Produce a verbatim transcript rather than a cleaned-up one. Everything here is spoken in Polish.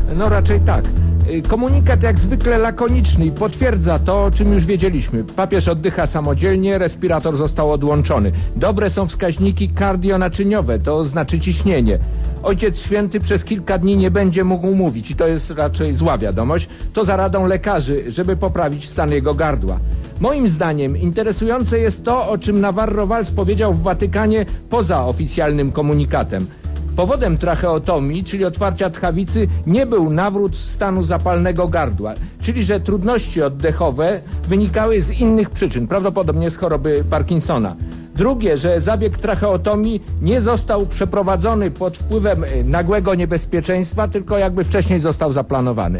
No raczej tak. Komunikat jak zwykle lakoniczny i potwierdza to, o czym już wiedzieliśmy. Papież oddycha samodzielnie, respirator został odłączony. Dobre są wskaźniki kardionaczyniowe, to znaczy ciśnienie. Ojciec Święty przez kilka dni nie będzie mógł mówić i to jest raczej zła wiadomość. To za radą lekarzy, żeby poprawić stan jego gardła. Moim zdaniem interesujące jest to, o czym Navarro Valls powiedział w Watykanie poza oficjalnym komunikatem. Powodem tracheotomii, czyli otwarcia tchawicy, nie był nawrót stanu zapalnego gardła, czyli że trudności oddechowe wynikały z innych przyczyn, prawdopodobnie z choroby Parkinsona. Drugie, że zabieg tracheotomii nie został przeprowadzony pod wpływem nagłego niebezpieczeństwa, tylko jakby wcześniej został zaplanowany.